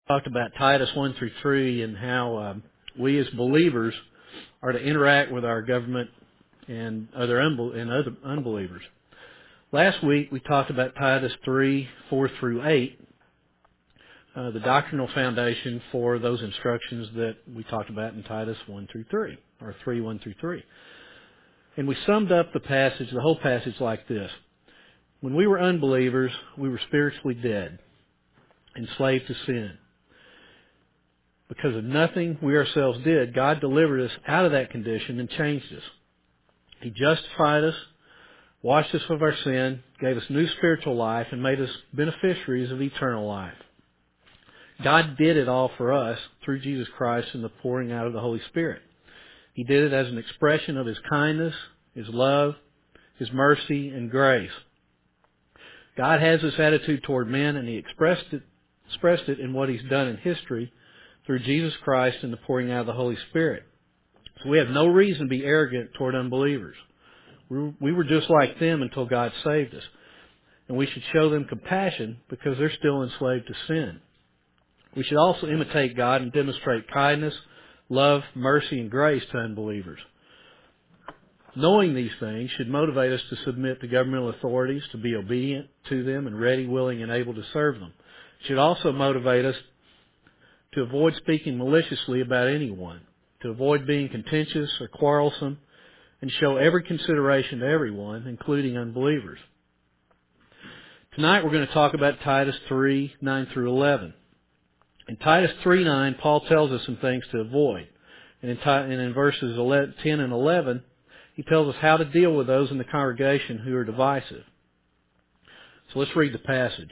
Talked about Titus 1 through 3 and how we as believers are to interact with our government and other unbelievers. Last week we talked about Titus 3, 4 through 8, the doctrinal foundation for those instructions that we talked about in Titus 1 through 3, or 3, 1 through 3. And we summed up the whole passage like this. When we were unbelievers, we were spiritually dead, enslaved to sin. Because of nothing we ourselves did, God delivered us out of that condition and changed us. He justified us, washed us of our sin, gave us new spiritual life, and made us beneficiaries of eternal life. God did it all for us through Jesus Christ and the pouring out of the Holy Spirit. He did it as an expression of His kindness, His love, His mercy, and grace. God has this attitude toward men, and He expressed it in what He's done in history through Jesus Christ and the pouring out of the Holy Spirit. So we have no reason to be arrogant toward unbelievers. We were just like them until God saved us. And we should show them compassion because they're still enslaved to sin. We should also imitate God and demonstrate kindness, love, mercy, and grace to unbelievers. Knowing these things should motivate us to submit to governmental authorities, to be obedient to them, and ready, willing, and able to serve them. It should also motivate us to avoid speaking maliciously about anyone, to avoid being contentious or quarrelsome, and show every consideration to everyone, including unbelievers. Tonight we're going to talk about Titus 3, 9 through 11. In Titus 3:9, Paul tells us some things to avoid. And in verses 10 and 11, he tells us how to deal with those in the congregation who are divisive. So let's read the passage.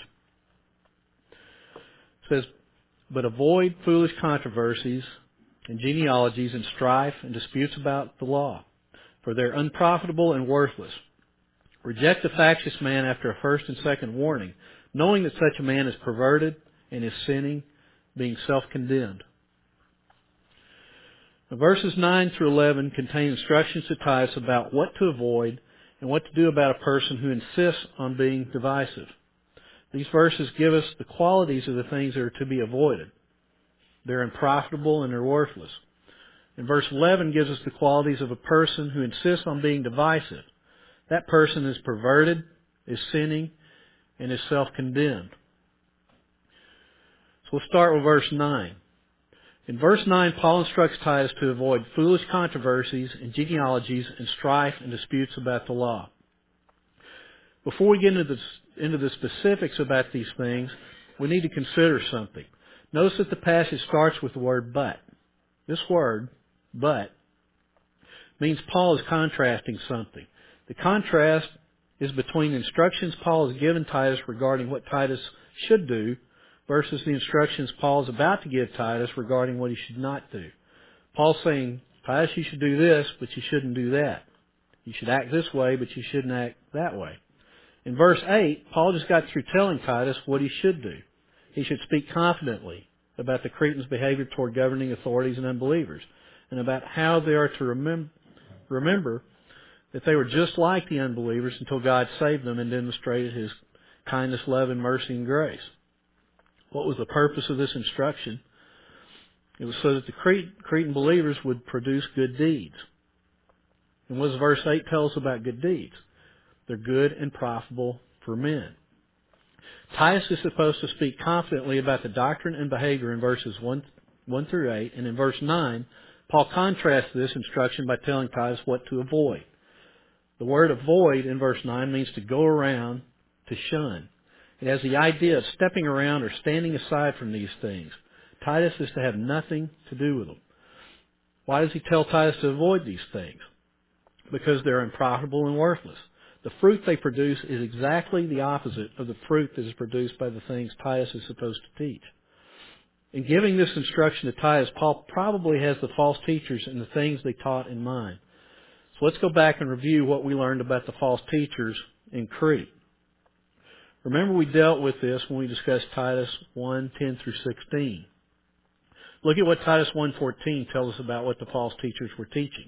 It says, "But avoid foolish controversies and genealogies and strife and disputes about the law, for they're unprofitable and worthless. Reject the factious man after a first and second warning, knowing that such a man is perverted and is sinning, being self-condemned." Now, verses 9 through 11 contain instructions to Titus about what to avoid and what to do about a person who insists on being divisive. These verses give us the qualities of the things that are to be avoided. They're unprofitable and they're worthless. And verse 11 gives us the qualities of a person who insists on being divisive. That person is perverted, is sinning, and is self-condemned. So we'll start with verse 9. In verse 9, Paul instructs Titus to avoid foolish controversies and genealogies and strife and disputes about the law. Before we get into the specifics about these things, we need to consider something. Notice that the passage starts with the word but. This word, but, means Paul is contrasting something. The contrast is between the instructions Paul has given Titus regarding what Titus should do versus the instructions Paul is about to give Titus regarding what he should not do. Paul's saying, Titus, you should do this, but you shouldn't do that. You should act this way, but you shouldn't act that way. In verse 8, Paul just got through telling Titus what he should do. He should speak confidently about the Cretans' behavior toward governing authorities and unbelievers, and about how they are to remember that they were just like the unbelievers until God saved them and demonstrated His kindness, love, and mercy and grace. What was the purpose of this instruction? It was so that the Cretan believers would produce good deeds. And what does verse 8 tell us about good deeds? They're good and profitable for men. Titus is supposed to speak confidently about the doctrine and behavior in verses 1 through 8, and in verse 9, Paul contrasts this instruction by telling Titus what to avoid. The word avoid in verse 9 means to go around, to shun. It has the idea of stepping around or standing aside from these things. Titus is to have nothing to do with them. Why does he tell Titus to avoid these things? Because they're unprofitable and worthless. The fruit they produce is exactly the opposite of the fruit that is produced by the things Titus is supposed to teach. In giving this instruction to Titus, Paul probably has the false teachers and the things they taught in mind. So let's go back and review what we learned about the false teachers in Crete. Remember, we dealt with this when we discussed Titus 1, 10 through 16. Look at what Titus 1:14 tells us about what the false teachers were teaching.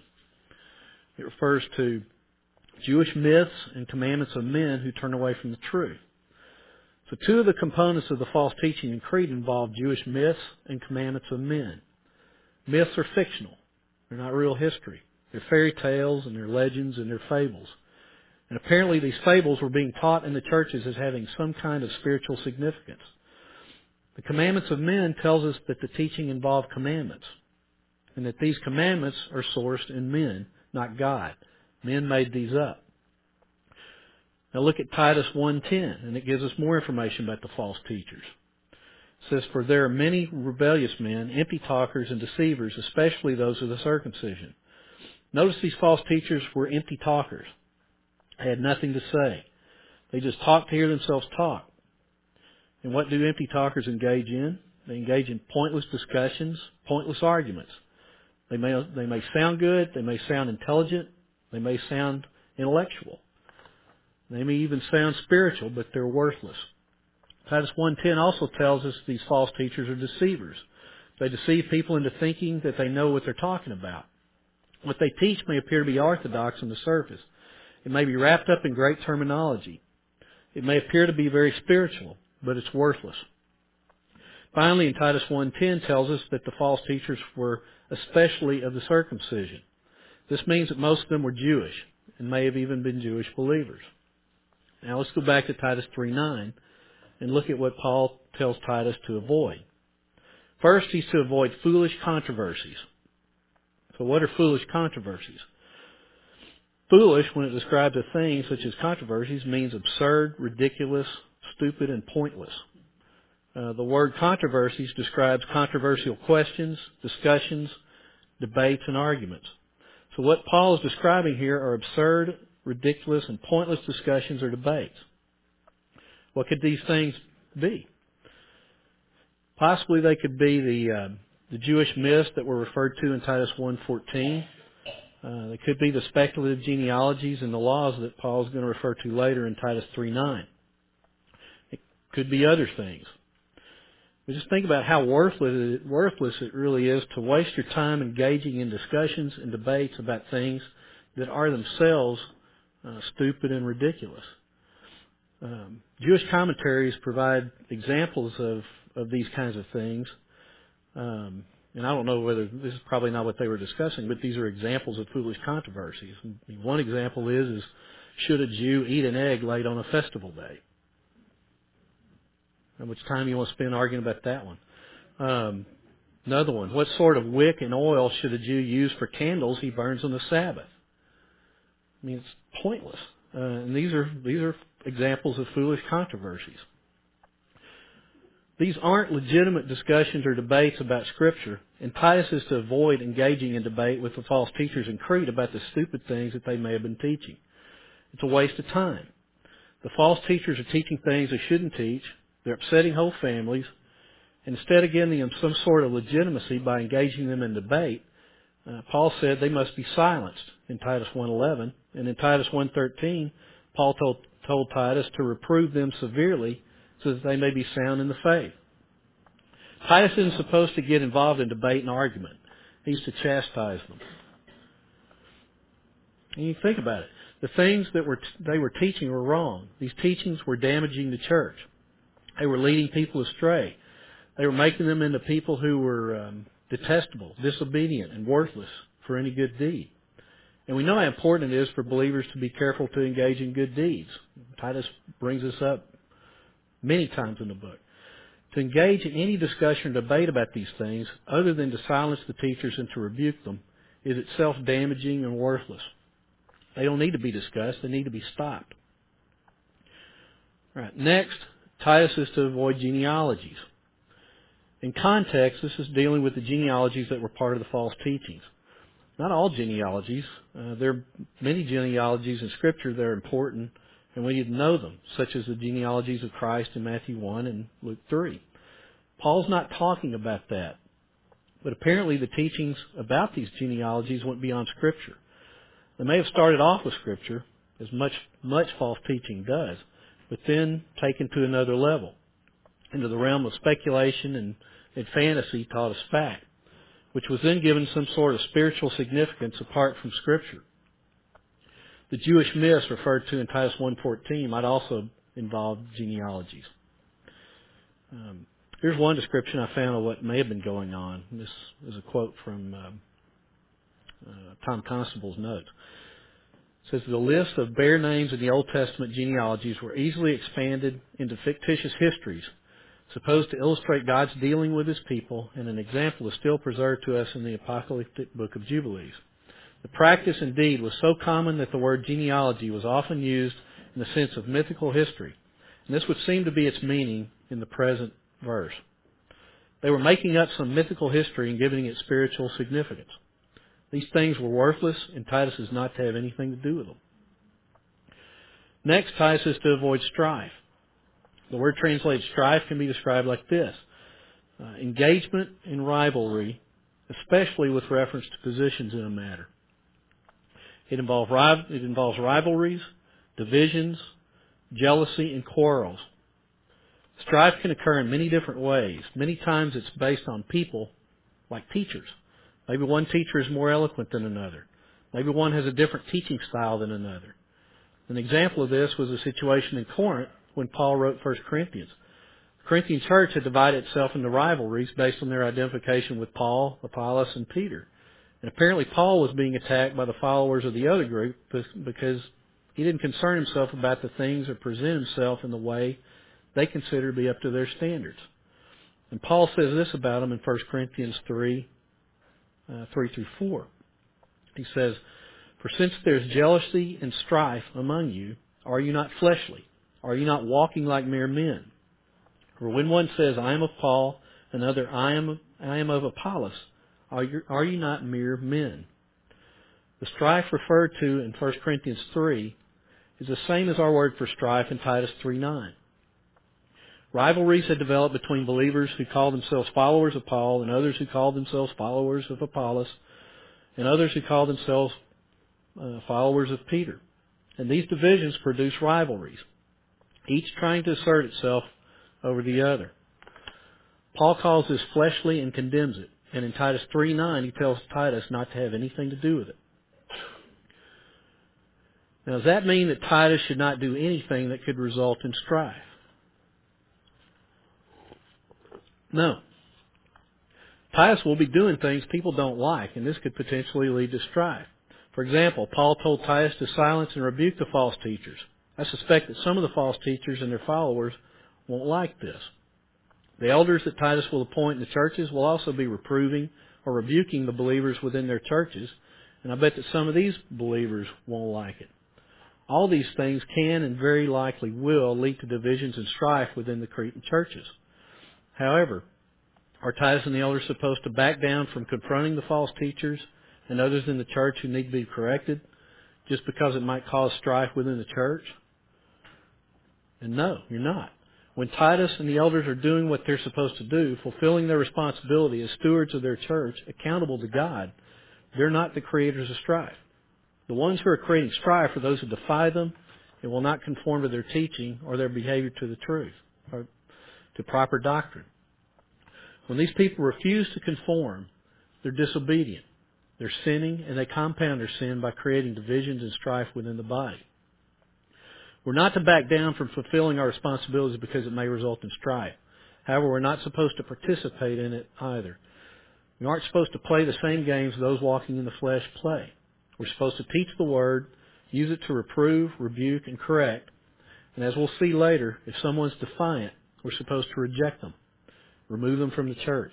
It refers to Jewish myths and commandments of men who turn away from the truth. So two of the components of the false teaching in Crete involve Jewish myths and commandments of men. Myths are fictional. They're not real history. They're fairy tales and they're legends and they're fables. And apparently these fables were being taught in the churches as having some kind of spiritual significance. The commandments of men tells us that the teaching involved commandments, and that these commandments are sourced in men, not God. Men made these up. Now look at Titus 1:10, and it gives us more information about the false teachers. It says, "For there are many rebellious men, empty talkers and deceivers, especially those of the circumcision." Notice these false teachers were empty talkers. They had nothing to say. They just talked to hear themselves talk. And what do empty talkers engage in? They engage in pointless discussions, pointless arguments. They may sound good, they may sound intelligent, they may sound intellectual. They may even sound spiritual, but they're worthless. Titus 1:10 also tells us these false teachers are deceivers. They deceive people into thinking that they know what they're talking about. What they teach may appear to be orthodox on the surface. It may be wrapped up in great terminology. It may appear to be very spiritual, but it's worthless. Finally, in Titus 1:10 tells us that the false teachers were especially of the circumcision. This means that most of them were Jewish and may have even been Jewish believers. Now let's go back to Titus 3:9 and look at what Paul tells Titus to avoid. First, he's to avoid foolish controversies. So what are foolish controversies? Foolish, when it describes a thing such as controversies, means absurd, ridiculous, stupid, and pointless. The word controversies describes controversial questions, discussions, debates, and arguments. So what Paul is describing here are absurd, ridiculous, and pointless discussions or debates. What could these things be? Possibly they could be the Jewish myths that were referred to in Titus 1:14. They could be the speculative genealogies and the laws that Paul is going to refer to later in Titus 3:9. It could be other things. But just think about how worthless it really is to waste your time engaging in discussions and debates about things that are themselves stupid and ridiculous. Jewish commentaries provide examples of these kinds of things. And I don't know whether this is probably not what they were discussing, but these are examples of foolish controversies. One example is should a Jew eat an egg laid on a festival day? How much time you want to spend arguing about that one? Another one, what sort of wick and oil should a Jew use for candles he burns on the Sabbath? I mean, it's pointless. And these are examples of foolish controversies. These aren't legitimate discussions or debates about Scripture, and Titus is to avoid engaging in debate with the false teachers in Crete about the stupid things that they may have been teaching. It's a waste of time. The false teachers are teaching things they shouldn't teach. They're upsetting whole families. And instead of giving them some sort of legitimacy by engaging them in debate, Paul said they must be silenced in Titus 1:11. And in Titus 1:13, Paul told Titus to reprove them severely so that they may be sound in the faith. Titus isn't supposed to get involved in debate and argument. He's to chastise them. And you think about it. The things that they were teaching were wrong. These teachings were damaging the church. They were leading people astray. They were making them into people who were detestable, disobedient, and worthless for any good deed. And we know how important it is for believers to be careful to engage in good deeds. Titus brings this up many times in the book. To engage in any discussion or debate about these things, other than to silence the teachers and to rebuke them, is itself damaging and worthless. They don't need to be discussed. They need to be stopped. All right. Next, Titus is to avoid genealogies. In context, this is dealing with the genealogies that were part of the false teachings. Not all genealogies. There are many genealogies in Scripture that are important, and we need to know them, such as the genealogies of Christ in Matthew 1 and Luke 3. Paul's not talking about that. But apparently the teachings about these genealogies went beyond Scripture. They may have started off with Scripture, as much false teaching does, but then taken to another level, into the realm of speculation and fantasy taught as fact, which was then given some sort of spiritual significance apart from Scripture. The Jewish myths referred to in Titus 1:14 might also involve genealogies. Here's one description I found of what may have been going on. This is a quote from Tom Constable's notes. It says, the list of bare names in the Old Testament genealogies were easily expanded into fictitious histories, supposed to illustrate God's dealing with His people, and an example is still preserved to us in the apocalyptic book of Jubilees. The practice, indeed, was so common that the word genealogy was often used in the sense of mythical history, and this would seem to be its meaning in the present verse. They were making up some mythical history and giving it spiritual significance. These things were worthless, and Titus is not to have anything to do with them. Next, Titus is to avoid strife. The word translated strife can be described like this. Engagement in rivalry, especially with reference to positions in a matter. It involves rivalries, divisions, jealousy, and quarrels. Strife can occur in many different ways. Many times it's based on people, like teachers. Maybe one teacher is more eloquent than another. Maybe one has a different teaching style than another. An example of this was a situation in Corinth when Paul wrote 1 Corinthians. The Corinthian church had divided itself into rivalries based on their identification with Paul, Apollos, and Peter. And apparently Paul was being attacked by the followers of the other group because he didn't concern himself about the things or present himself in the way they considered to be up to their standards. And Paul says this about him in 1 Corinthians 3 through 4. He says, for since there's jealousy and strife among you, are you not fleshly? Are you not walking like mere men? For when one says, I am of Paul, another, I am of Apollos, are you not mere men? The strife referred to in 1 Corinthians 3 is the same as our word for strife in Titus 3:9. Rivalries had developed between believers who called themselves followers of Paul and others who called themselves followers of Apollos and others who called themselves followers of Peter. And these divisions produce rivalries, each trying to assert itself over the other. Paul calls this fleshly and condemns it. And in Titus 3:9, he tells Titus not to have anything to do with it. Now, does that mean that Titus should not do anything that could result in strife? No. Titus will be doing things people don't like, and this could potentially lead to strife. For example, Paul told Titus to silence and rebuke the false teachers. I suspect that some of the false teachers and their followers won't like this. The elders that Titus will appoint in the churches will also be reproving or rebuking the believers within their churches, and I bet that some of these believers won't like it. All these things can and very likely will lead to divisions and strife within the Cretan churches. However, are Titus and the elders supposed to back down from confronting the false teachers and others in the church who need to be corrected just because it might cause strife within the church? And no, you're not. When Titus and the elders are doing what they're supposed to do, fulfilling their responsibility as stewards of their church, accountable to God, they're not the creators of strife. The ones who are creating strife are those who defy them and will not conform to their teaching or their behavior to the truth or to proper doctrine. When these people refuse to conform, they're disobedient. They're sinning, and they compound their sin by creating divisions and strife within the body. We're not to back down from fulfilling our responsibilities because it may result in strife. However, we're not supposed to participate in it either. We aren't supposed to play the same games those walking in the flesh play. We're supposed to teach the Word, use it to reprove, rebuke, and correct. And as we'll see later, if someone's defiant, we're supposed to reject them, remove them from the church.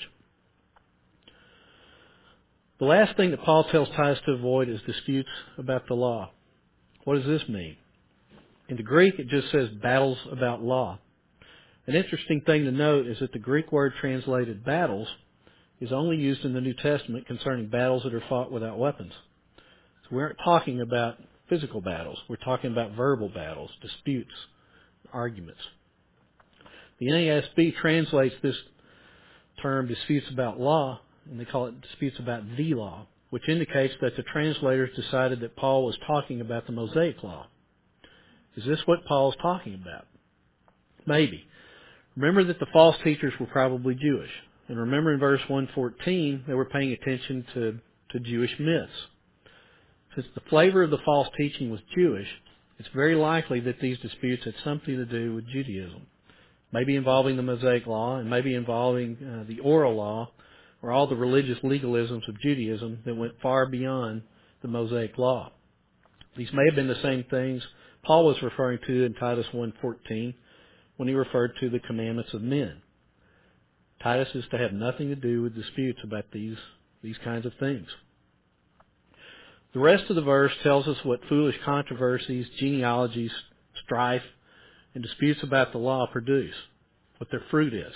The last thing that Paul tells Titus to avoid is disputes about the law. What does this mean? In the Greek, it just says battles about law. An interesting thing to note is that the Greek word translated battles is only used in the New Testament concerning battles that are fought without weapons. So we aren't talking about physical battles. We're talking about verbal battles, disputes, arguments. The NASB translates this term disputes about law, and they call it disputes about the law, which indicates that the translators decided that Paul was talking about the Mosaic law. Is this what Paul's talking about? Maybe. Remember that the false teachers were probably Jewish. And remember in verse 114, they were paying attention to Jewish myths. Since the flavor of the false teaching was Jewish, it's very likely that these disputes had something to do with Judaism. maybe involving the Mosaic Law, and maybe involving the Oral Law, or all the religious legalisms of Judaism that went far beyond the Mosaic Law. These may have been the same things Paul was referring to in Titus 1:14 when he referred to the commandments of men. Titus is to have nothing to do with disputes about these kinds of things. The rest of the verse tells us what foolish controversies, genealogies, strife, and disputes about the law produce, what their fruit is.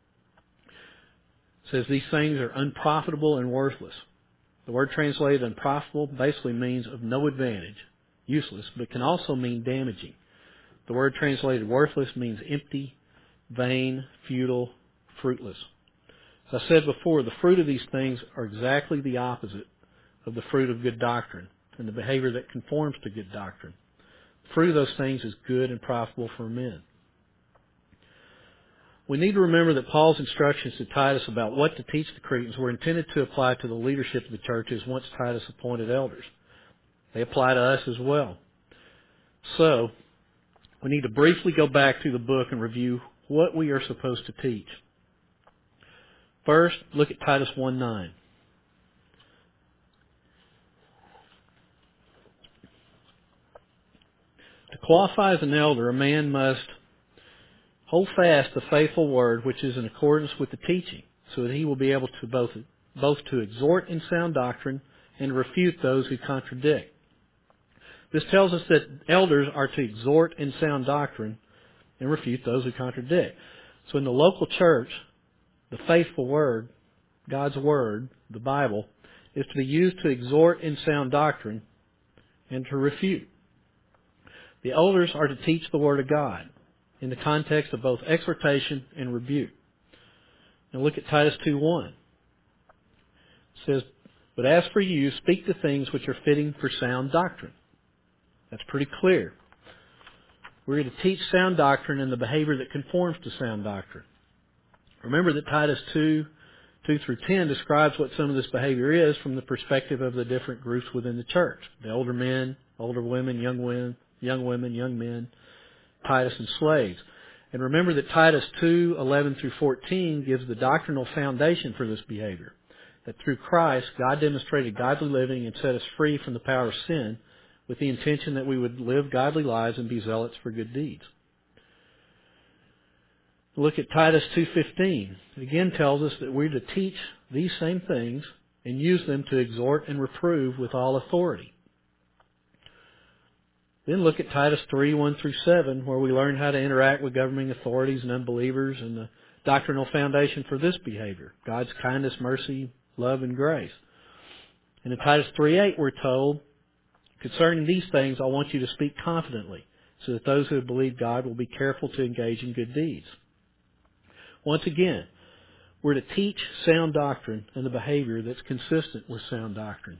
It says these things are unprofitable and worthless. The word translated unprofitable basically means of no advantage, useless, but can also mean damaging. The word translated worthless means empty, vain, futile, fruitless. As I said before, the fruit of these things are exactly the opposite of the fruit of good doctrine and the behavior that conforms to good doctrine. The fruit of those things is good and profitable for men. We need to remember that Paul's instructions to Titus about what to teach the Cretans were intended to apply to the leadership of the churches once Titus appointed elders. They apply to us as well. So, we need to briefly go back through the book and review what we are supposed to teach. First, look at Titus 1:9. To qualify as an elder, a man must hold fast the faithful word which is in accordance with the teaching, so that he will be able to both to exhort in sound doctrine and refute those who contradict. This tells us that elders are to exhort in sound doctrine and refute those who contradict. So in the local church, the faithful word, God's word, the Bible, is to be used to exhort in sound doctrine and to refute. The elders are to teach the Word of God in the context of both exhortation and rebuke. Now look at Titus 2:1. It says, "But as for you, speak the things which are fitting for sound doctrine." That's pretty clear. We're to teach sound doctrine and the behavior that conforms to sound doctrine. Remember that Titus 2:2-10 describes what some of this behavior is from the perspective of the different groups within the church. The older men, older women, young women, young men, Titus, and slaves. And remember that Titus 2:11-14 gives the doctrinal foundation for this behavior. That through Christ, God demonstrated godly living and set us free from the power of sin with the intention that we would live godly lives and be zealots for good deeds. Look at Titus 2:15. It again tells us that we're to teach these same things and use them to exhort and reprove with all authority. Then look at Titus 3:1-7, where we learn how to interact with governing authorities and unbelievers and the doctrinal foundation for this behavior, God's kindness, mercy, love, and grace. And in Titus 3:8, we're told, "Concerning these things, I want you to speak confidently, so that those who have believed God will be careful to engage in good deeds." Once again, we're to teach sound doctrine and the behavior that's consistent with sound doctrine.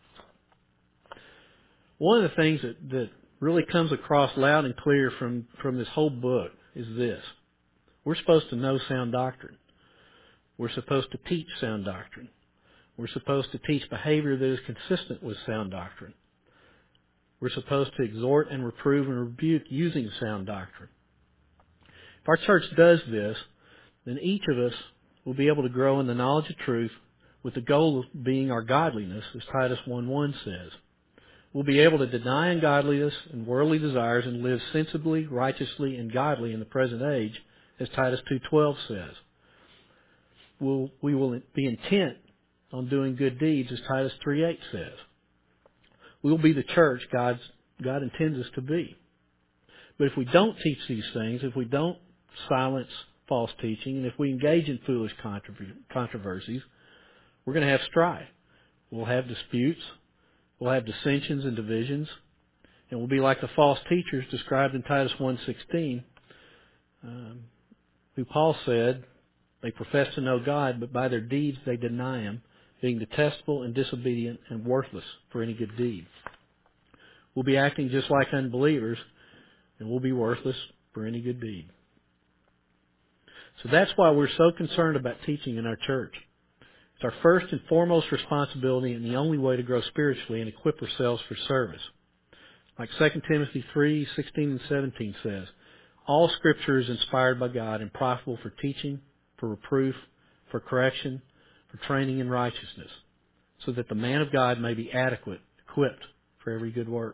One of the things that really comes across loud and clear from this whole book is this. We're supposed to know sound doctrine. We're supposed to teach sound doctrine. We're supposed to teach behavior that is consistent with sound doctrine. We're supposed to exhort and reprove and rebuke using sound doctrine. If our church does this, then each of us will be able to grow in the knowledge of truth with the goal of being our godliness, as Titus 1:1 says. We'll be able to deny ungodliness and worldly desires and live sensibly, righteously, and godly in the present age, as Titus 2:12 says. We will be intent on doing good deeds, as Titus 3:8 says. We will be the church God intends us to be. But if we don't teach these things, if we don't silence false teaching, and if we engage in foolish controversies, we're going to have strife. We'll have disputes. We'll have dissensions and divisions, and we'll be like the false teachers described in Titus 1:16, who Paul said, they profess to know God, but by their deeds they deny Him, being detestable and disobedient and worthless for any good deed. We'll be acting just like unbelievers, and we'll be worthless for any good deed. So that's why we're so concerned about teaching in our church. It's our first and foremost responsibility and the only way to grow spiritually and equip ourselves for service. Like 2 Timothy 3:16 and 17 says, all Scripture is inspired by God and profitable for teaching, for reproof, for correction, for training in righteousness, so that the man of God may be adequate, equipped for every good work.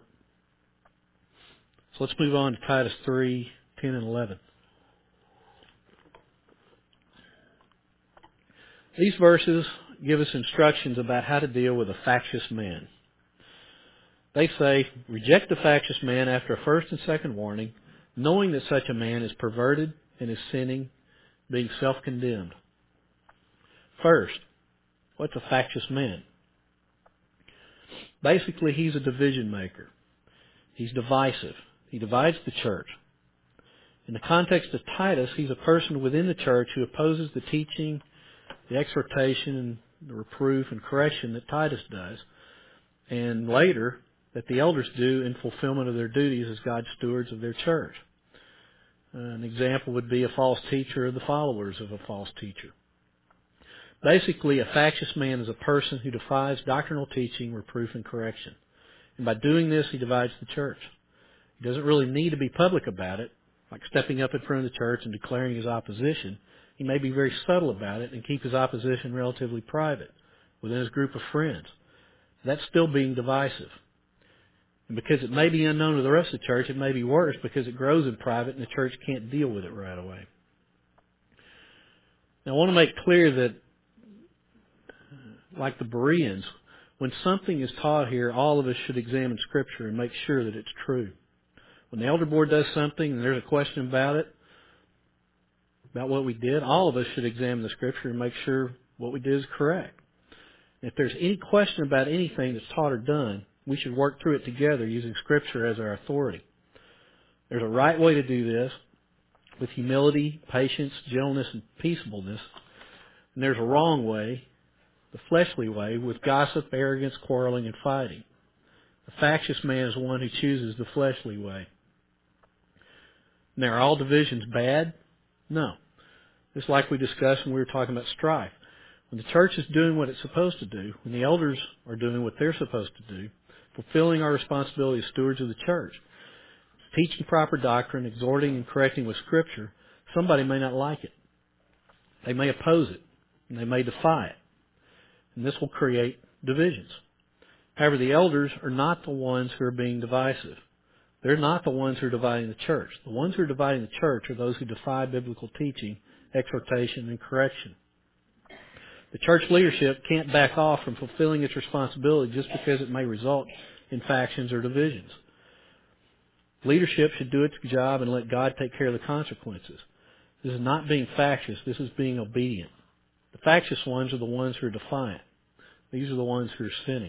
So let's move on to Titus 3:10 and 11. These verses give us instructions about how to deal with a factious man. They say, reject the factious man after a first and second warning, knowing that such a man is perverted and is sinning, being self-condemned. First, what's a factious man? Basically, he's a division maker. He's divisive. He divides the church. In the context of Titus, he's a person within the church who opposes the teaching, the exhortation, and the reproof and correction that Titus does, and later that the elders do in fulfillment of their duties as God's stewards of their church. An example would be a false teacher or the followers of a false teacher. Basically, a factious man is a person who defies doctrinal teaching, reproof, and correction. And by doing this, he divides the church. He doesn't really need to be public about it, like stepping up in front of the church and declaring his opposition. He may be very subtle about it and keep his opposition relatively private within his group of friends. That's still being divisive. And because it may be unknown to the rest of the church, it may be worse because it grows in private and the church can't deal with it right away. Now, I want to make clear that, like the Bereans, when something is taught here, all of us should examine Scripture and make sure that it's true. When the elder board does something and there's a question about it, about what we did, all of us should examine the Scripture and make sure what we did is correct. And if there's any question about anything that's taught or done, we should work through it together using Scripture as our authority. There's a right way to do this with humility, patience, gentleness, and peaceableness. And there's a wrong way, the fleshly way, with gossip, arrogance, quarreling, and fighting. The factious man is one who chooses the fleshly way. Now, are all divisions bad? No. Just like we discussed when we were talking about strife. When the church is doing what it's supposed to do, when the elders are doing what they're supposed to do, fulfilling our responsibility as stewards of the church, teaching proper doctrine, exhorting and correcting with Scripture, somebody may not like it. They may oppose it, and they may defy it. And this will create divisions. However, the elders are not the ones who are being divisive. They're not the ones who are dividing the church. The ones who are dividing the church are those who defy biblical teaching, exhortation, and correction. The church leadership can't back off from fulfilling its responsibility just because it may result in factions or divisions. Leadership should do its job and let God take care of the consequences. This is not being factious. This is being obedient. The factious ones are the ones who are defiant. These are the ones who are sinning.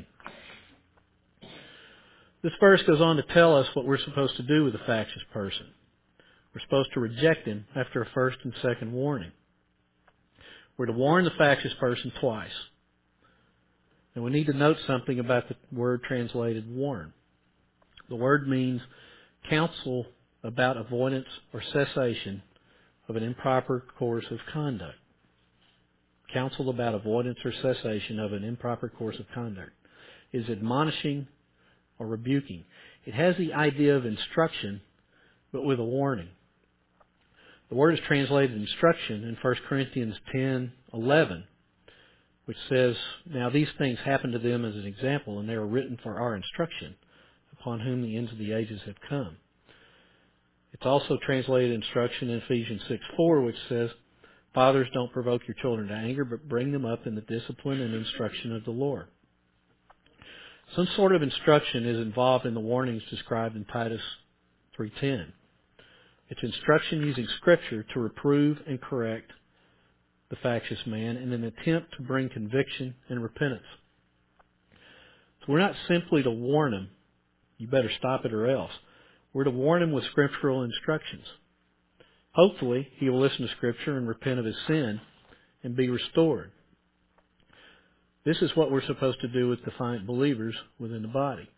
This verse goes on to tell us what we're supposed to do with a factious person. We're supposed to reject him after a first and second warning. We're to warn the factious person twice. And we need to note something about the word translated warn. The word means counsel about avoidance or cessation of an improper course of conduct. Counsel about avoidance or cessation of an improper course of conduct is admonishing or rebuking. It has the idea of instruction, but with a warning. The word is translated instruction in 1 Corinthians 10:11, which says, "Now these things happened to them as an example, and they are written for our instruction, upon whom the ends of the ages have come." It's also translated instruction in Ephesians 6:4, which says, "Fathers, don't provoke your children to anger, but bring them up in the discipline and instruction of the Lord." Some sort of instruction is involved in the warnings described in Titus 3:10. It's instruction using Scripture to reprove and correct the factious man in an attempt to bring conviction and repentance. So we're not simply to warn him, you better stop it or else. We're to warn him with scriptural instructions. Hopefully, he will listen to Scripture and repent of his sin and be restored. This is what we're supposed to do with defiant believers within the body.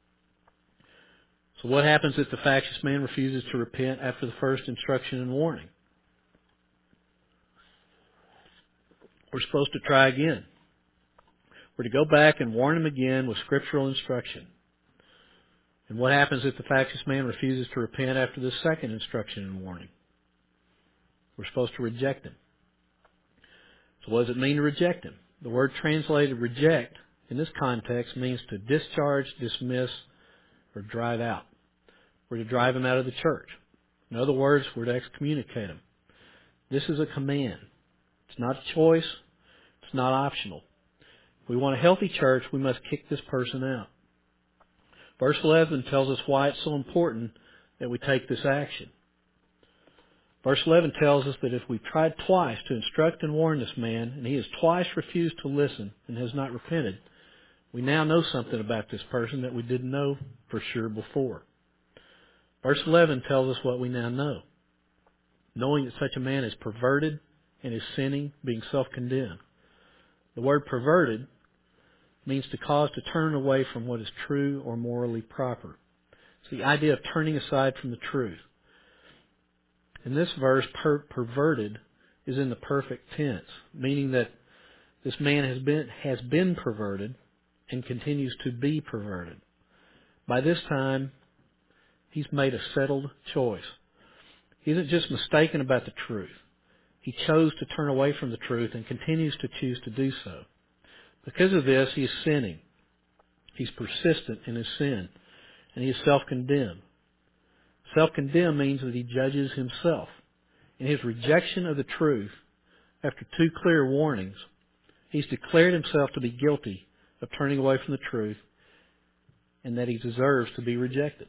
So what happens if the factious man refuses to repent after the first instruction and warning? We're supposed to try again. We're to go back and warn him again with scriptural instruction. And what happens if the factious man refuses to repent after the second instruction and warning? We're supposed to reject him. So what does it mean to reject him? The word translated reject in this context means to discharge, dismiss, or drive out. We're to drive him out of the church. In other words, we're to excommunicate him. This is a command. It's not a choice. It's not optional. If we want a healthy church, we must kick this person out. Verse 11 tells us why it's so important that we take this action. Verse 11 tells us that if we've tried twice to instruct and warn this man, and he has twice refused to listen and has not repented, we now know something about this person that we didn't know for sure before. Verse 11 tells us what we now know. Knowing that such a man is perverted and is sinning, being self-condemned. The word perverted means to cause to turn away from what is true or morally proper. It's the idea of turning aside from the truth. In this verse, perverted is in the perfect tense, meaning that this man has been perverted and continues to be perverted. By this time, he's made a settled choice. He isn't just mistaken about the truth. He chose to turn away from the truth and continues to choose to do so. Because of this, he is sinning. He's persistent in his sin, and he is self-condemned. Self-condemned means that he judges himself. In his rejection of the truth, after two clear warnings, he's declared himself to be guilty of turning away from the truth and that he deserves to be rejected.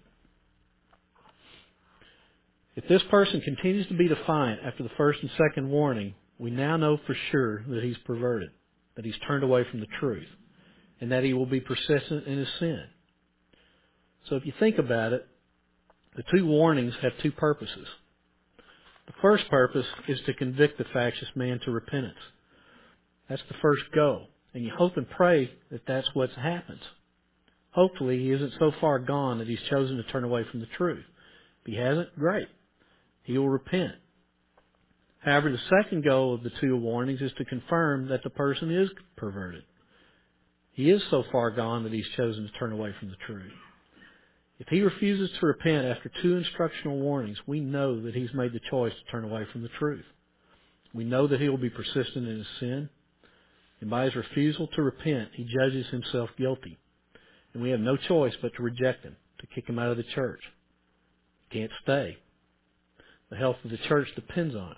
If this person continues to be defiant after the first and second warning, we now know for sure that he's perverted, that he's turned away from the truth, and that he will be persistent in his sin. So if you think about it, the two warnings have two purposes. The first purpose is to convict the factious man to repentance. That's the first goal. And you hope and pray that that's what happens. Hopefully he isn't so far gone that he's chosen to turn away from the truth. If he hasn't, great. He will repent. However, the second goal of the two warnings is to confirm that the person is perverted. He is so far gone that he's chosen to turn away from the truth. If he refuses to repent after two instructional warnings, we know that he's made the choice to turn away from the truth. We know that he will be persistent in his sin, and by his refusal to repent, he judges himself guilty. And we have no choice but to reject him, to kick him out of the church. He can't stay. The health of the church depends on it.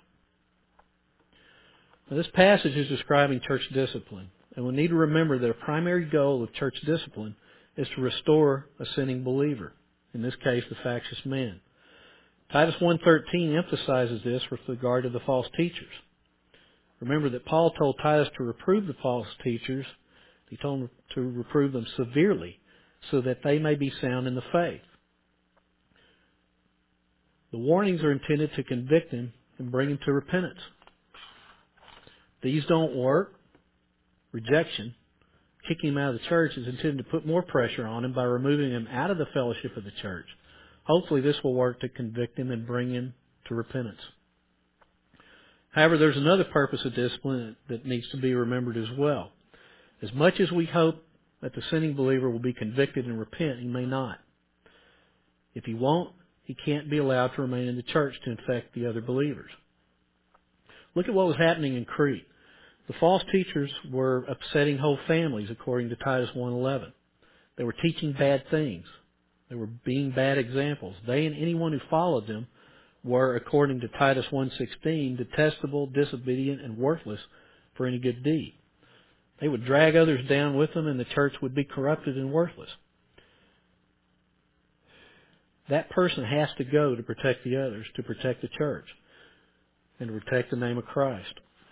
Now, this passage is describing church discipline, and we need to remember that a primary goal of church discipline is to restore a sinning believer, in this case the factious man. Titus 1:13 emphasizes this with regard to the false teachers. Remember that Paul told Titus to reprove the false teachers. He told him to reprove them severely so that they may be sound in the faith. The warnings are intended to convict him and bring him to repentance. These don't work. Rejection, kicking him out of the church, is intended to put more pressure on him by removing him out of the fellowship of the church. Hopefully this will work to convict him and bring him to repentance. However, there's another purpose of discipline that needs to be remembered as well. As much as we hope that the sinning believer will be convicted and repent, he may not. If he won't, he can't be allowed to remain in the church to infect the other believers. Look at what was happening in Crete. The false teachers were upsetting whole families, according to Titus 1:11. They were teaching bad things. They were being bad examples. They and anyone who followed them were, according to Titus 1:16, detestable, disobedient, and worthless for any good deed. They would drag others down with them, and the church would be corrupted and worthless. That person has to go to protect the others, to protect the church, and to protect the name of Christ.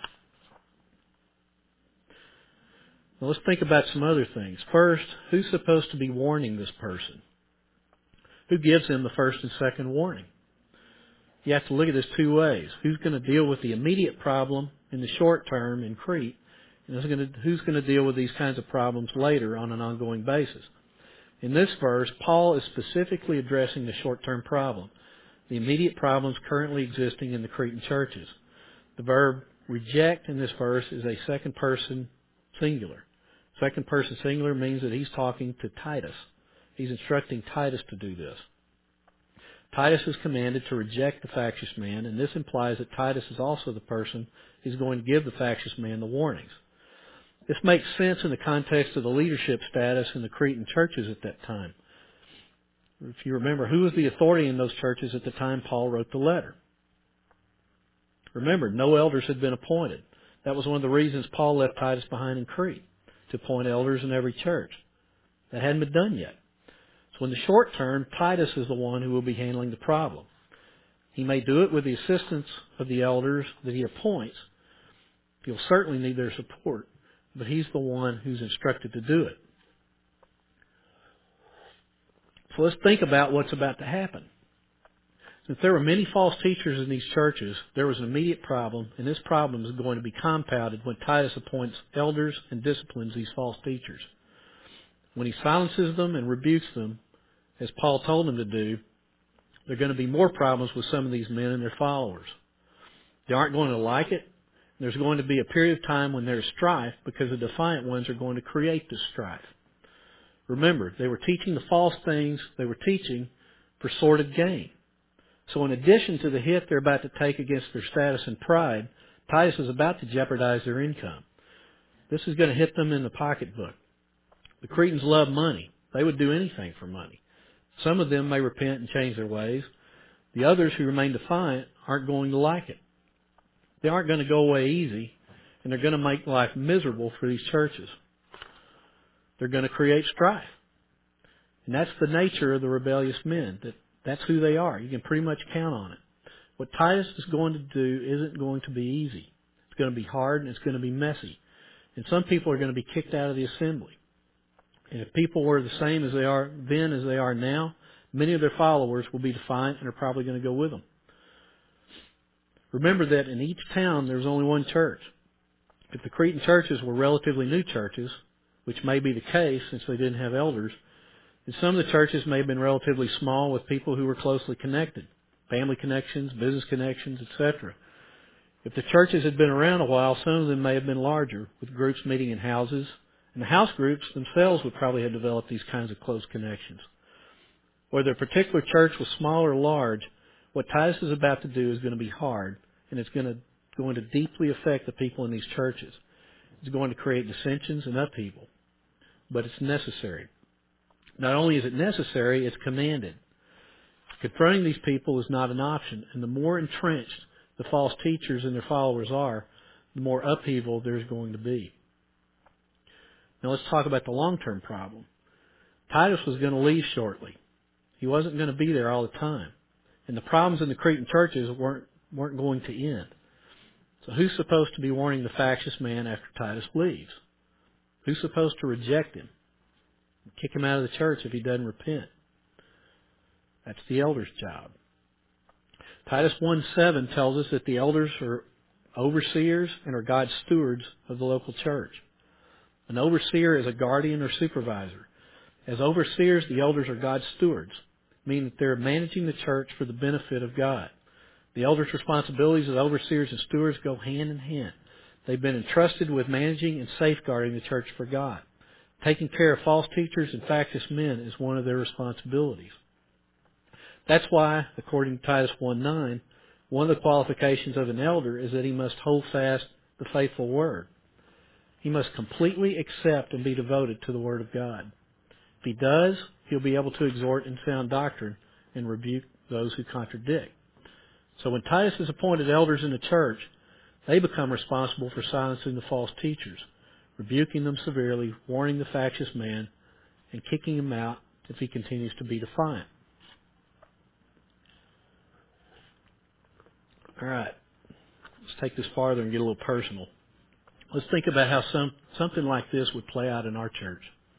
Now let's think about some other things. First, who's supposed to be warning this person? Who gives him the first and second warning? You have to look at this two ways. Who's going to deal with the immediate problem in the short term in Crete, and who's going to deal with these kinds of problems later on an ongoing basis? In this verse, Paul is specifically addressing the short-term problem, the immediate problems currently existing in the Cretan churches. The verb reject in this verse is a second-person singular. Second-person singular means that he's talking to Titus. He's instructing Titus to do this. Titus is commanded to reject the factious man, and this implies that Titus is also the person who's going to give the factious man the warnings. This makes sense in the context of the leadership status in the Cretan churches at that time. If you remember, who was the authority in those churches at the time Paul wrote the letter? Remember, no elders had been appointed. That was one of the reasons Paul left Titus behind in Crete, to appoint elders in every church. That hadn't been done yet. So in the short term, Titus is the one who will be handling the problem. He may do it with the assistance of the elders that he appoints. He'll certainly need their support, but he's the one who's instructed to do it. So let's think about what's about to happen. Since there were many false teachers in these churches, there was an immediate problem, and this problem is going to be compounded when Titus appoints elders and disciplines these false teachers. When he silences them and rebukes them, as Paul told him to do, there are going to be more problems with some of these men and their followers. They aren't going to like it. There's going to be a period of time when there's strife because the defiant ones are going to create this strife. Remember, they were teaching the false things they were teaching for sordid gain. So in addition to the hit they're about to take against their status and pride, Titus is about to jeopardize their income. This is going to hit them in the pocketbook. The Cretans love money. They would do anything for money. Some of them may repent and change their ways. The others who remain defiant aren't going to like it. They aren't going to go away easy, and they're going to make life miserable for these churches. They're going to create strife. And that's the nature of the rebellious men. That's who they are. You can pretty much count on it. What Titus is going to do isn't going to be easy. It's going to be hard and it's going to be messy. And some people are going to be kicked out of the assembly. And if people were the same as they are then as they are now, many of their followers will be defiant and are probably going to go with them. Remember that in each town there was only one church. If the Cretan churches were relatively new churches, which may be the case since they didn't have elders, and some of the churches may have been relatively small with people who were closely connected, family connections, business connections, etc. If the churches had been around a while, some of them may have been larger, with groups meeting in houses, and the house groups themselves would probably have developed these kinds of close connections. Whether a particular church was small or large, what Titus is about to do is going to be hard, and it's going to deeply affect the people in these churches. It's going to create dissensions and upheaval, but it's necessary. Not only is it necessary, it's commanded. Confronting these people is not an option, and the more entrenched the false teachers and their followers are, the more upheaval there's going to be. Now let's talk about the long-term problem. Titus was going to leave shortly. He wasn't going to be there all the time. And the problems in the Cretan churches weren't going to end. So who's supposed to be warning the factious man after Titus leaves? Who's supposed to reject him? Kick him out of the church if he doesn't repent? That's the elder's job. Titus 1:7 tells us that the elders are overseers and are God's stewards of the local church. An overseer is a guardian or supervisor. As overseers, the elders are God's stewards, meaning that they're managing the church for the benefit of God. The elders' responsibilities as overseers and stewards go hand in hand. They've been entrusted with managing and safeguarding the church for God. Taking care of false teachers and factious men is one of their responsibilities. That's why, according to Titus 1:9, one of the qualifications of an elder is that he must hold fast the faithful word. He must completely accept and be devoted to the Word of God. If he does, he'll be able to exhort in sound doctrine and rebuke those who contradict. So when Titus has appointed elders in the church, they become responsible for silencing the false teachers, rebuking them severely, warning the factious man, and kicking him out if he continues to be defiant. All right, let's take this farther and get a little personal. Let's think about how something like this would play out in our church.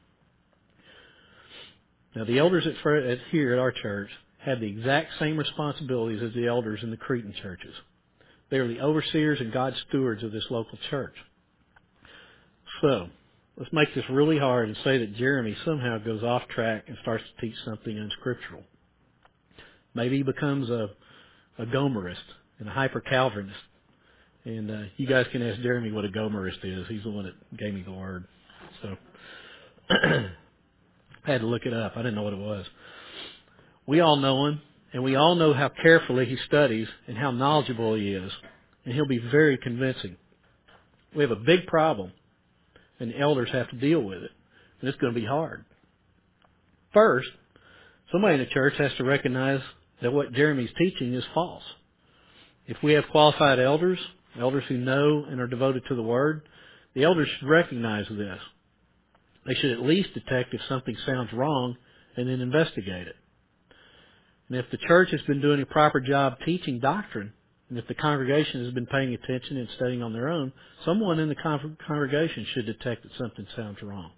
Now, the elders here at our church have the exact same responsibilities as the elders in the Cretan churches. They are the overseers and God's stewards of this local church. So, let's make this really hard and say that Jeremy somehow goes off track and starts to teach something unscriptural. Maybe he becomes a Gomerist and a hyper-Calvinist. And you guys can ask Jeremy what a Gomerist is. He's the one that gave me the word. So, I had to look it up. I didn't know what it was. We all know him, and we all know how carefully he studies and how knowledgeable he is, and he'll be very convincing. We have a big problem, and the elders have to deal with it, and it's going to be hard. First, somebody in the church has to recognize that what Jeremy's teaching is false. If we have qualified elders who know and are devoted to the Word, the elders should recognize this. They should at least detect if something sounds wrong and then investigate it. And if the church has been doing a proper job teaching doctrine, and if the congregation has been paying attention and studying on their own, someone in the congregation should detect that something sounds wrong.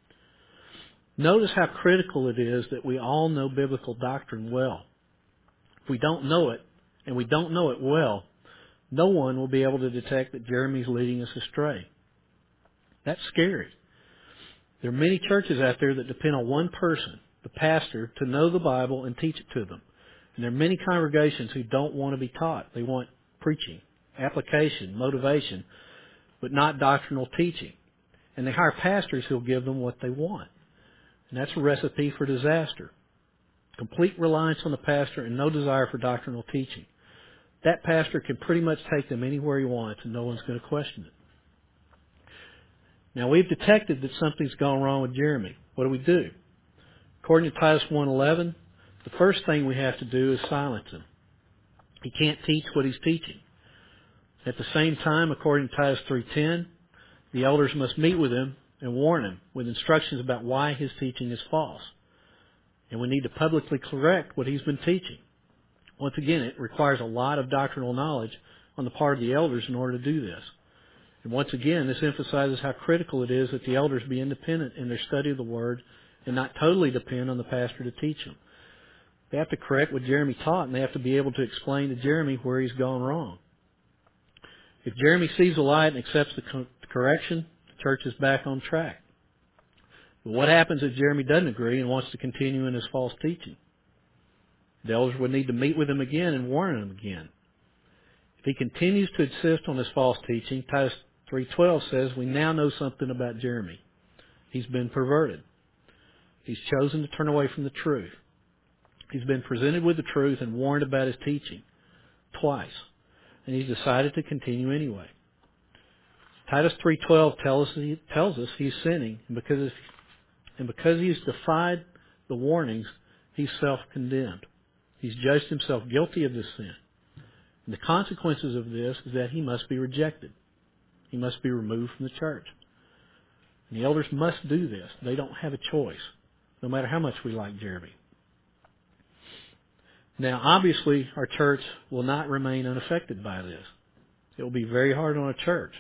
Notice how critical it is that we all know biblical doctrine well. If we don't know it, and we don't know it well, no one will be able to detect that Jeremy's leading us astray. That's scary. There are many churches out there that depend on one person, the pastor, to know the Bible and teach it to them. And there are many congregations who don't want to be taught. They want preaching, application, motivation, but not doctrinal teaching. And they hire pastors who'll give them what they want. And that's a recipe for disaster. Complete reliance on the pastor and no desire for doctrinal teaching. That pastor can pretty much take them anywhere he wants and no one's going to question it. Now, we've detected that something's gone wrong with Jeremy. What do we do? According to Titus 1:11, the first thing we have to do is silence him. He can't teach what he's teaching. At the same time, according to Titus 3:10, the elders must meet with him and warn him with instructions about why his teaching is false. And we need to publicly correct what he's been teaching. Once again, it requires a lot of doctrinal knowledge on the part of the elders in order to do this. And once again, this emphasizes how critical it is that the elders be independent in their study of the Word and not totally depend on the pastor to teach them. They have to correct what Jeremy taught, and they have to be able to explain to Jeremy where he's gone wrong. If Jeremy sees the light and accepts the correction, the church is back on track. But what happens if Jeremy doesn't agree and wants to continue in his false teaching? The elders would need to meet with him again and warn him again. If he continues to insist on his false teaching, Titus 3:12 says, we now know something about Jeremy. He's been perverted. He's chosen to turn away from the truth. He's been presented with the truth and warned about his teaching twice. And he's decided to continue anyway. Titus 3:12 tells us he's sinning, and because he's defied the warnings, he's self-condemned. He's judged himself guilty of this sin. And the consequences of this is that he must be rejected. He must be removed from the church. And the elders must do this. They don't have a choice, no matter how much we like Jeremy. Now, obviously, our church will not remain unaffected by this. It will be very hard on a church.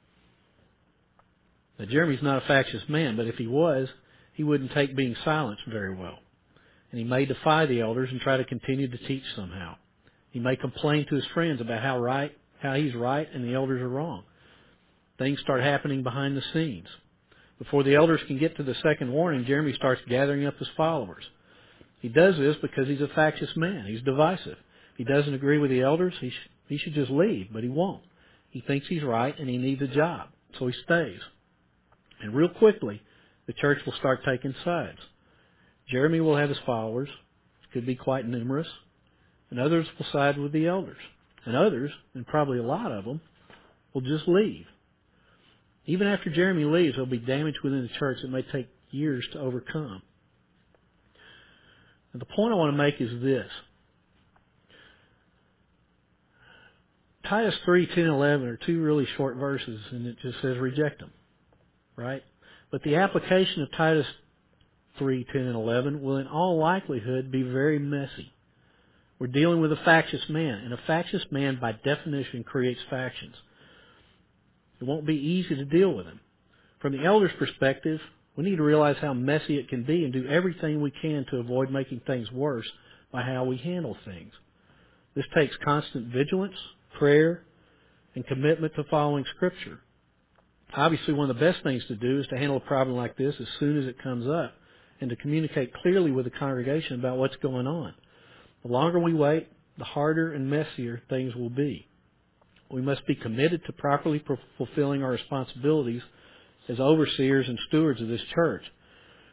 Now, Jeremy's not a factious man, but if he was, he wouldn't take being silenced very well. And he may defy the elders and try to continue to teach somehow. He may complain to his friends about how he's right and the elders are wrong. Things start happening behind the scenes. Before the elders can get to the second warning, Jeremy starts gathering up his followers. He does this because he's a factious man. He's divisive. He doesn't agree with the elders. He should just leave, but he won't. He thinks he's right and he needs a job, so he stays. And real quickly, the church will start taking sides. Jeremy will have his followers, which could be quite numerous, and others will side with the elders. And others, and probably a lot of them, will just leave. Even after Jeremy leaves, there'll be damage within the church that may take years to overcome. And the point I want to make is this. Titus 3, 10, 11 are two really short verses, and it just says reject them, right? But the application of Titus 3, 10, and 11 will in all likelihood be very messy. We're dealing with a factious man, and a factious man by definition creates factions. It won't be easy to deal with him. From the elders' perspective, we need to realize how messy it can be and do everything we can to avoid making things worse by how we handle things. This takes constant vigilance, prayer, and commitment to following Scripture. Obviously, one of the best things to do is to handle a problem like this as soon as it comes up and to communicate clearly with the congregation about what's going on. The longer we wait, the harder and messier things will be. We must be committed to properly fulfilling our responsibilities as overseers and stewards of this church.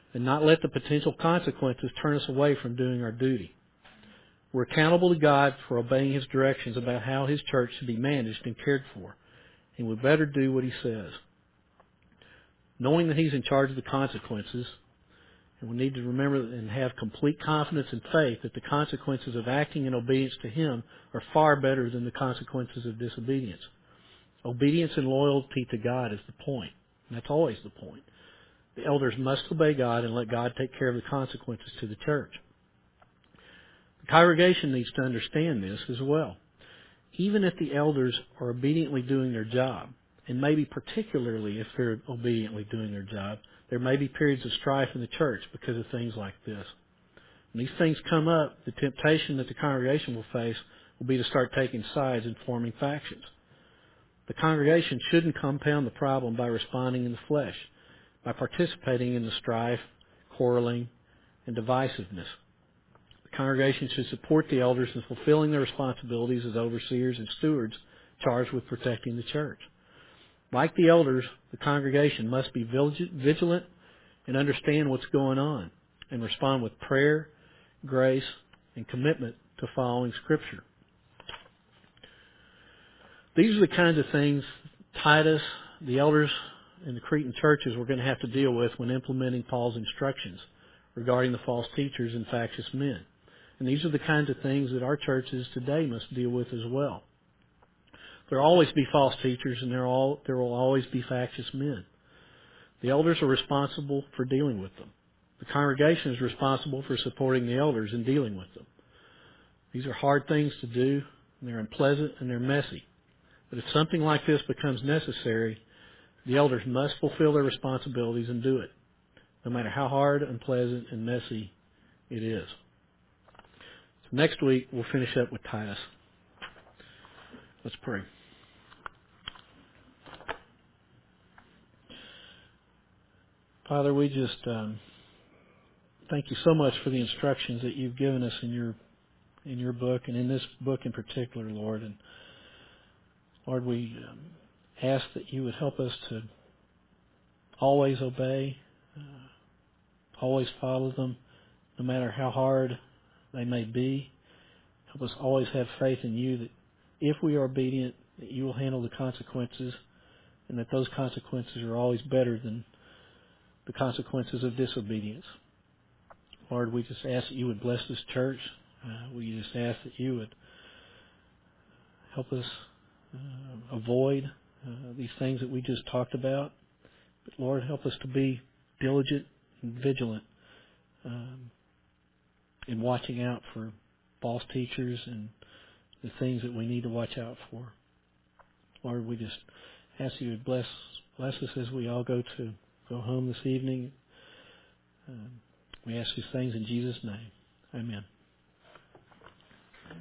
and not let the potential consequences turn us away from doing our duty. We're accountable to God for obeying His directions about how His church should be managed and cared for, and we better do what He says. Knowing that He's in charge of the consequences, and we need to remember and have complete confidence and faith that the consequences of acting in obedience to Him are far better than the consequences of disobedience. Obedience and loyalty to God is the point, and that's always the point. The elders must obey God and let God take care of the consequences to the church. The congregation needs to understand this as well. Even if the elders are obediently doing their job, and maybe particularly if they're obediently doing their job, there may be periods of strife in the church because of things like this. When these things come up, the temptation that the congregation will face will be to start taking sides and forming factions. The congregation shouldn't compound the problem by responding in the flesh, by participating in the strife, quarreling, and divisiveness. The congregation should support the elders in fulfilling their responsibilities as overseers and stewards charged with protecting the church. Like the elders, the congregation must be vigilant and understand what's going on and respond with prayer, grace, and commitment to following Scripture. These are the kinds of things Titus, the elders, and the Cretan churches were going to have to deal with when implementing Paul's instructions regarding the false teachers and factious men. And these are the kinds of things that our churches today must deal with as well. There will always be false teachers, and there will always be factious men. The elders are responsible for dealing with them. The congregation is responsible for supporting the elders and dealing with them. These are hard things to do, and they're unpleasant, and they're messy. But if something like this becomes necessary, the elders must fulfill their responsibilities and do it, no matter how hard, unpleasant, and messy it is. So next week, we'll finish up with Titus. Let's pray. Father, we just thank you so much for the instructions that you've given us in your book, and in this book in particular, Lord. And Lord, we ask that you would help us to always obey, always follow them, no matter how hard they may be. Help us always have faith in you that if we are obedient, that you will handle the consequences, and that those consequences are always better than the consequences of disobedience. Lord, we just ask that you would bless this church. We just ask that you would help us avoid these things that we just talked about. But Lord, help us to be diligent and vigilant in watching out for false teachers and the things that we need to watch out for. Lord, we just ask you to bless us as we all go home this evening. We ask these things in Jesus' name. Amen.